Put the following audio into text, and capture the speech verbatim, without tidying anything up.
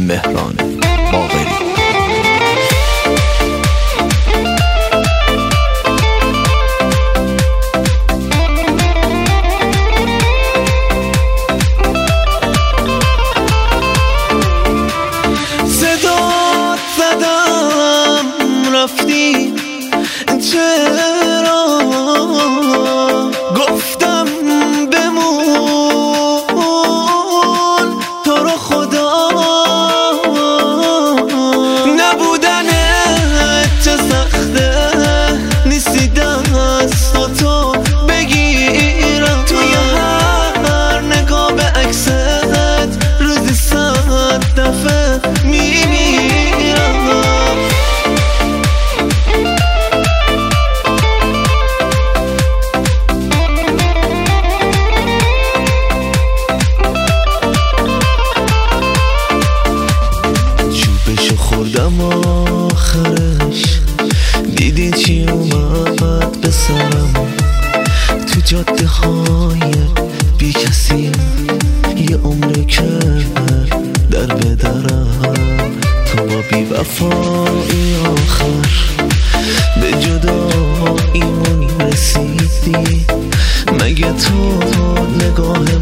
مهران باقری. صدات زدم رفتی چرا، گفتم بمون تو رو خدا، نبودنت چه سخته، نیستی دست تو بگیرم، توی هر نگاه به عکست روزی صد دفعه میمیرم. چوبشو خوردم آخرش، دیدی چی اومد به سرم، تو جاده های بی کسی یه عمره که در به درم، تو با بی وفایی آخر به جداییمون رسیدی، مگه تو نگاه